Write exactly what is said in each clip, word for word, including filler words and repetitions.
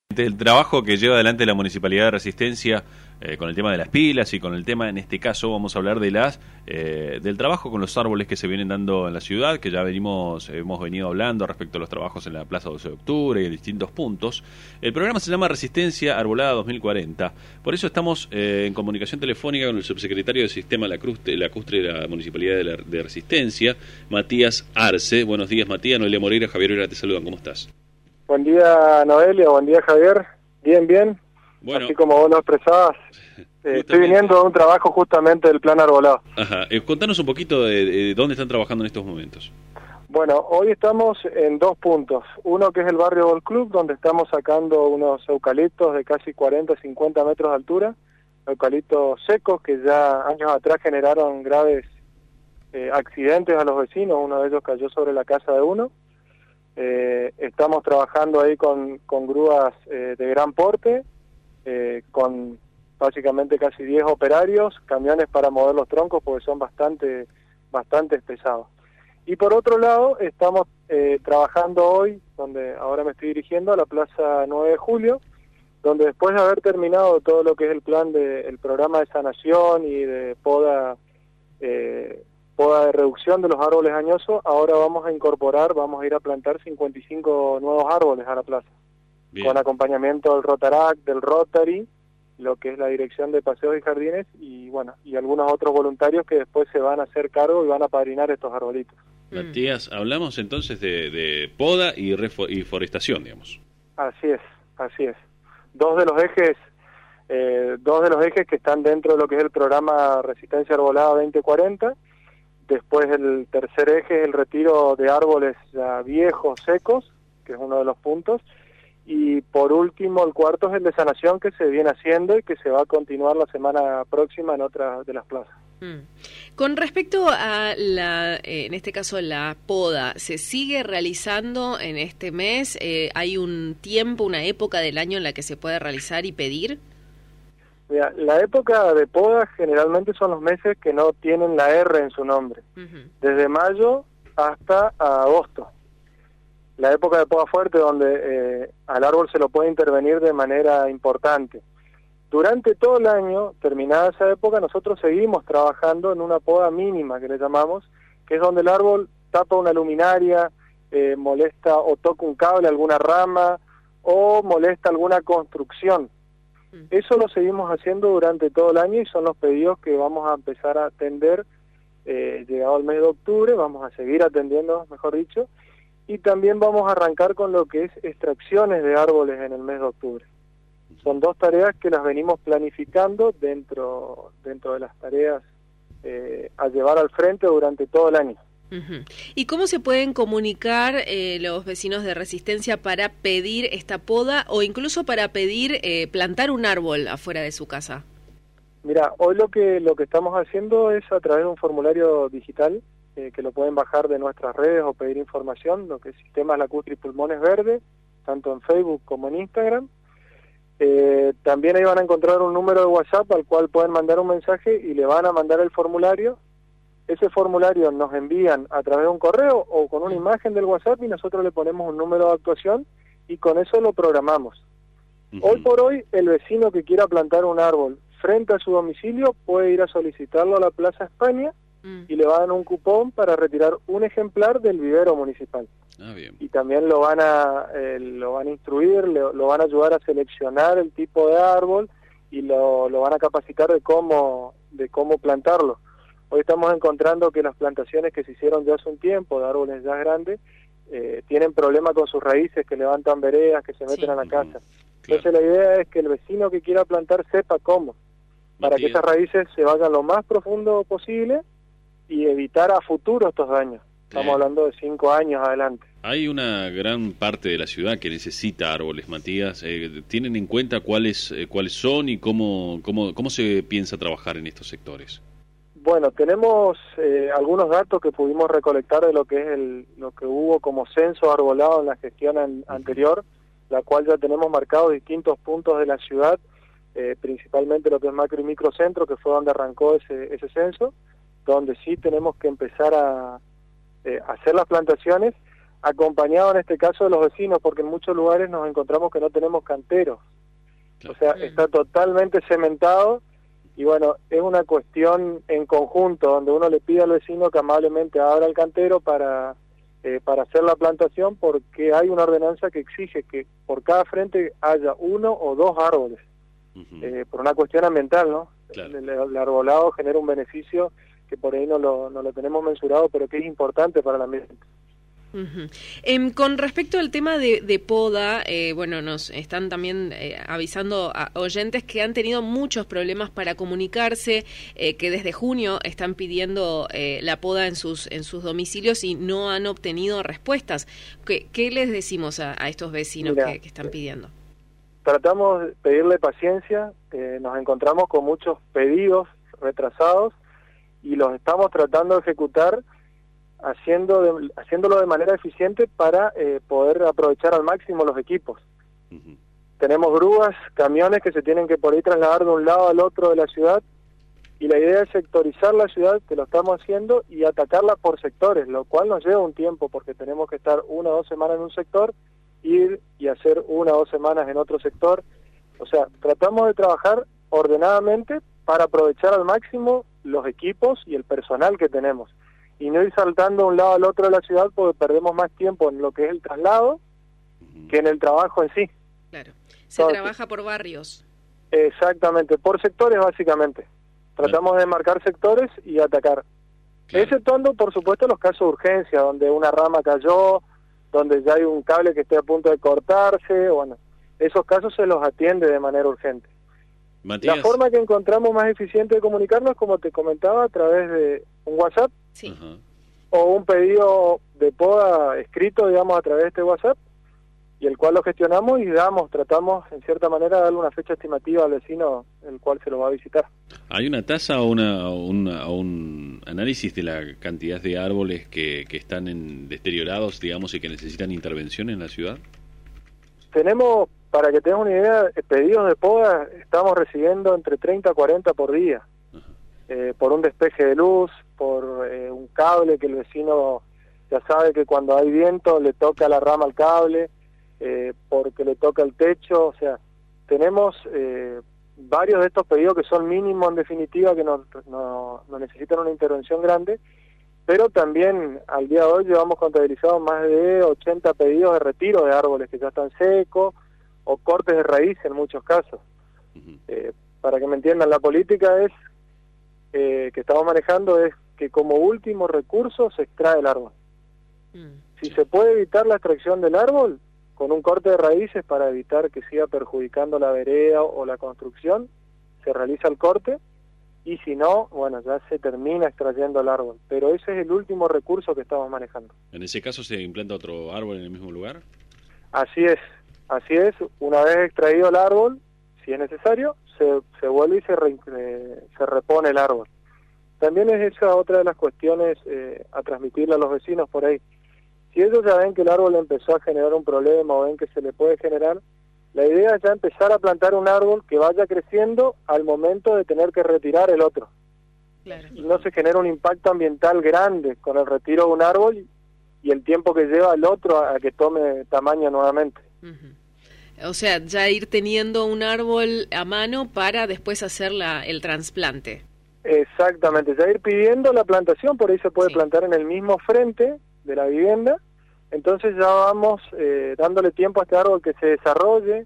El trabajo que lleva adelante la Municipalidad de Resistencia eh, con el tema de las pilas y con el tema, en este caso, vamos a hablar de las eh, del trabajo con los árboles que se vienen dando en la ciudad, que ya venimos hemos venido hablando respecto a los trabajos en la Plaza doce de Octubre y en distintos puntos. El programa se llama Resistencia Arbolada dos mil cuarenta. Por eso estamos eh, en comunicación telefónica con el subsecretario del Sistema Lacustre, Lacustre de la Municipalidad de, la, de Resistencia, Matías Arce. Buenos días, Matías. Noelia Moreira, Javier Vera te saludan. ¿Cómo estás? Buen día, Noelia, buen día, Javier. Bien, bien. Bueno, así como vos lo expresabas, eh, estoy viniendo de un trabajo justamente del plan arbolado. Ajá. Eh, contanos un poquito de, de dónde están trabajando en estos momentos. Bueno, hoy estamos en dos puntos. Uno que es el barrio Ball Club, donde estamos sacando unos eucaliptos de casi cuarenta a cincuenta metros de altura, eucaliptos secos que ya años atrás generaron graves eh, accidentes a los vecinos. Uno de ellos cayó sobre la casa de uno. Eh, estamos trabajando ahí con, con grúas eh, de gran porte, eh, con básicamente casi diez operarios, camiones para mover los troncos porque son bastante, bastante pesados. Y por otro lado, estamos eh, trabajando hoy, donde ahora me estoy dirigiendo, a la Plaza nueve de Julio, donde después de haber terminado todo lo que es el plan de, el programa de sanación y de poda, eh, poda de reducción de los árboles añosos, ahora vamos a incorporar, vamos a ir a plantar cincuenta y cinco nuevos árboles a la plaza. Bien. Con acompañamiento del Rotarac, del Rotary, lo que es la Dirección de Paseos y Jardines, y bueno, y algunos otros voluntarios que después se van a hacer cargo y van a padrinar estos arbolitos. Matías, hablamos entonces de, de poda y, refo y forestación, digamos. Así es, así es. Dos de los ejes, eh, dos de los ejes que están dentro de lo que es el programa Resistencia Arbolada veinte cuarenta. Después el tercer eje es el retiro de árboles ya viejos, secos, que es uno de los puntos. Y por último, el cuarto es el de sanación, que se viene haciendo y que se va a continuar la semana próxima en otras de las plazas. Mm. Con respecto a la, eh, en este caso la poda, ¿se sigue realizando en este mes? Eh, ¿Hay un tiempo, una época del año en la que se puede realizar y pedir? Mira, la época de poda generalmente son los meses que no tienen la R en su nombre, uh-huh. Desde mayo hasta agosto. La época de poda fuerte donde eh, al árbol se lo puede intervenir de manera importante. Durante todo el año, terminada esa época, nosotros seguimos trabajando en una poda mínima, que le llamamos, que es donde el árbol tapa una luminaria, eh, molesta o toca un cable, alguna rama, o molesta alguna construcción. Eso lo seguimos haciendo durante todo el año y son los pedidos que vamos a empezar a atender eh, llegado el mes de octubre, vamos a seguir atendiendo, mejor dicho, y también vamos a arrancar con lo que es extracciones de árboles en el mes de octubre. Son dos tareas que las venimos planificando dentro, dentro de las tareas eh, a llevar al frente durante todo el año. Uh-huh. ¿Y cómo se pueden comunicar eh, los vecinos de Resistencia para pedir esta poda o incluso para pedir eh, plantar un árbol afuera de su casa? Mira, hoy lo que lo que estamos haciendo es a través de un formulario digital eh, que lo pueden bajar de nuestras redes o pedir información, lo que es Sistemas Lacustre y Pulmones Verdes, tanto en Facebook como en Instagram. Eh, también ahí van a encontrar un número de WhatsApp al cual pueden mandar un mensaje y le van a mandar el formulario. Ese formulario nos envían a través de un correo o con una imagen del WhatsApp y nosotros le ponemos un número de actuación y con eso lo programamos. Uh-huh. Hoy por hoy, el vecino que quiera plantar un árbol frente a su domicilio puede ir a solicitarlo a la Plaza España uh-huh. y le van a dar un cupón para retirar un ejemplar del vivero municipal. Ah, bien. Y también lo van a eh, lo van a instruir, le, lo van a ayudar a seleccionar el tipo de árbol y lo, lo van a capacitar de cómo de cómo plantarlo. Hoy estamos encontrando que las plantaciones que se hicieron ya hace un tiempo, de árboles ya grandes, eh, tienen problemas con sus raíces, que levantan veredas, que se meten sí. a la casa. Claro. Entonces la idea es que el vecino que quiera plantar sepa cómo, para Matías. que esas raíces se vayan lo más profundo posible y evitar a futuro estos daños. Estamos eh. hablando de cinco años adelante. Hay una gran parte de la ciudad que necesita árboles, Matías. Eh, ¿Tienen en cuenta cuáles eh, cuáles son y cómo, cómo, cómo se piensa trabajar en estos sectores? Bueno, tenemos eh, algunos datos que pudimos recolectar de lo que es el, lo que hubo como censo arbolado en la gestión an, anterior, la cual ya tenemos marcados distintos puntos de la ciudad, eh, principalmente lo que es macro y microcentro, que fue donde arrancó ese, ese censo, donde sí tenemos que empezar a eh, hacer las plantaciones. acompañado en este caso de los vecinos, porque en muchos lugares nos encontramos que no tenemos canteros. O sea, está totalmente cementado y bueno, es una cuestión en conjunto, donde uno le pide al vecino que amablemente abra el cantero para, eh, para hacer la plantación, porque hay una ordenanza que exige que por cada frente haya uno o dos árboles, uh-huh. eh, por una cuestión ambiental, ¿no? Claro. El, el arbolado genera un beneficio que por ahí no lo, no lo tenemos mensurado, pero que es importante para el ambiente. Uh-huh. Eh, con respecto al tema de, de poda, eh, bueno, nos están también eh, avisando a oyentes que han tenido muchos problemas para comunicarse, eh, que desde junio están pidiendo eh, la poda en sus en sus domicilios y no han obtenido respuestas. ¿Qué, qué les decimos a, a estos vecinos Mira, que, que están pidiendo? Tratamos de pedirle paciencia, eh, nos encontramos con muchos pedidos retrasados y los estamos tratando de ejecutar haciendo de, haciéndolo de manera eficiente para eh, poder aprovechar al máximo los equipos. Uh-huh. Tenemos grúas, camiones que se tienen que por ahí trasladar de un lado al otro de la ciudad, y la idea es sectorizar la ciudad, que lo estamos haciendo, y atacarla por sectores, lo cual nos lleva un tiempo, porque tenemos que estar una o dos semanas en un sector, ir y hacer una o dos semanas en otro sector. O sea, tratamos de trabajar ordenadamente para aprovechar al máximo los equipos y el personal que tenemos, y no ir saltando de un lado al otro de la ciudad, porque perdemos más tiempo en lo que es el traslado que en el trabajo en sí. Claro, se Entonces, trabaja por barrios. Exactamente, por sectores básicamente. Tratamos claro. de marcar sectores y atacar. Claro. Exceptuando, por supuesto, los casos de urgencia, donde una rama cayó, donde ya hay un cable que esté a punto de cortarse, bueno, esos casos se los atiende de manera urgente. Matías. La forma que encontramos más eficiente de comunicarnos, como te comentaba, a través de un WhatsApp, sí. uh-huh. o un pedido de poda escrito, digamos, a través de este WhatsApp, y el cual lo gestionamos y damos, tratamos, en cierta manera, de darle una fecha estimativa al vecino, el cual se lo va a visitar. ¿Hay una tasa o, una, o, una, o un análisis de la cantidad de árboles que, que están en deteriorados, digamos, y que necesitan intervención en la ciudad? Tenemos... Para que tengas una idea, pedidos de poda estamos recibiendo entre treinta a cuarenta por día, uh-huh. eh, por un despeje de luz, por eh, un cable que el vecino ya sabe que cuando hay viento le toca la rama al cable, eh, porque le toca el techo. O sea, tenemos eh, varios de estos pedidos que son mínimos en definitiva, que no, no, no necesitan una intervención grande, pero también al día de hoy llevamos contabilizados más de ochenta pedidos de retiro de árboles que ya están secos, o cortes de raíz en muchos casos. Uh-huh. Eh, para que me entiendan, la política es eh, que estamos manejando es que como último recurso se extrae el árbol. Uh-huh. Si se puede evitar la extracción del árbol, con un corte de raíces para evitar que siga perjudicando la vereda o la construcción, se realiza el corte, y si no, bueno, ya se termina extrayendo el árbol. Pero ese es el último recurso que estamos manejando. ¿En ese caso se implanta otro árbol en el mismo lugar? Así es. Así es, una vez extraído el árbol, si es necesario, se, se vuelve y se, re, eh, se repone el árbol. También es esa otra de las cuestiones eh, a transmitirle a los vecinos por ahí. Si ellos ya ven que el árbol empezó a generar un problema o ven que se le puede generar, la idea es ya empezar a plantar un árbol que vaya creciendo al momento de tener que retirar el otro. Claro. Y no se genera un impacto ambiental grande con el retiro de un árbol y el tiempo que lleva el otro a, a que tome tamaño nuevamente. Uh-huh. O sea, ya ir teniendo un árbol a mano para después hacer la, el trasplante. Exactamente, ya ir pidiendo la plantación, por ahí se puede sí. plantar en el mismo frente de la vivienda, entonces ya vamos eh, dándole tiempo a este árbol que se desarrolle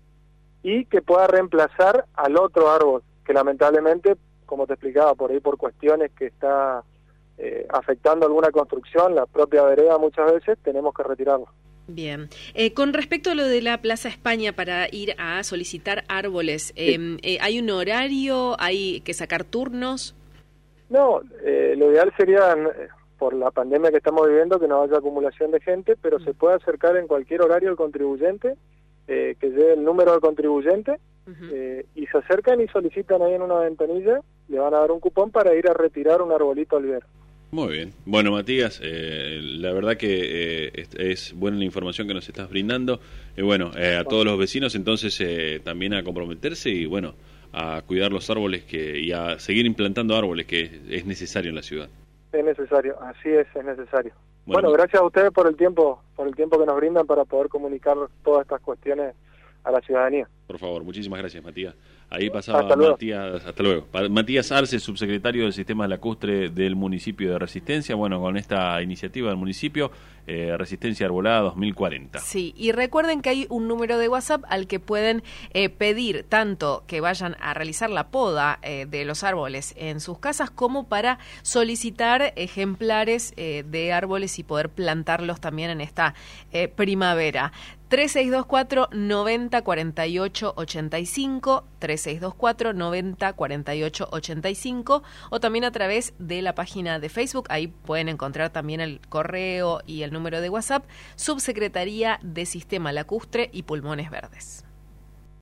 y que pueda reemplazar al otro árbol, que lamentablemente, como te explicaba, por ahí por cuestiones que está eh, afectando alguna construcción, la propia vereda muchas veces, tenemos que retirarlo. Bien. Eh, con respecto a lo de la Plaza España para ir a solicitar árboles, eh, sí. eh, ¿hay un horario? ¿Hay que sacar turnos? No, eh, lo ideal sería, por la pandemia que estamos viviendo, que no haya acumulación de gente, pero mm. se puede acercar en cualquier horario el contribuyente, eh, que lleve el número del contribuyente, uh-huh. eh, y se acercan y solicitan ahí en una ventanilla, le van a dar un cupón para ir a retirar un arbolito al vivero. Muy bien. Bueno, Matías, eh, la verdad que eh, es, es buena la información que nos estás brindando. Y eh, bueno, eh, a todos los vecinos entonces eh, también a comprometerse y bueno, a cuidar los árboles que y a seguir implantando árboles que es necesario en la ciudad. Es necesario, así es, es necesario. Bueno, bueno, gracias a ustedes por el tiempo, por el tiempo que nos brindan para poder comunicar todas estas cuestiones a la ciudadanía. Por favor, muchísimas gracias, Matías. Ahí pasaba hasta Matías, hasta luego. Matías Arce, subsecretario del Sistema Lacustre del municipio de Resistencia. Bueno, con esta iniciativa del municipio, eh, Resistencia Arbolada dos mil cuarenta. Sí, y recuerden que hay un número de WhatsApp al que pueden eh, pedir tanto que vayan a realizar la poda eh, de los árboles en sus casas como para solicitar ejemplares eh, de árboles y poder plantarlos también en esta eh, primavera. tres seis dos cuatro, noventa, cuarenta y ocho, ochenta y cinco, tres seis dos cuatro, noventa, cuarenta y ocho, ochenta y cinco, o también a través de la página de Facebook. Ahí pueden encontrar también el correo y el número de WhatsApp, Subsecretaría de Sistema Lacustre y Pulmones Verdes.